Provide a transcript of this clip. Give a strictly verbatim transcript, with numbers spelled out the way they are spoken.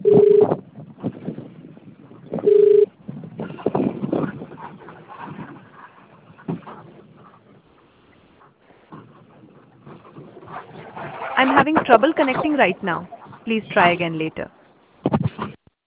I'm having trouble connecting right now. Please try again later.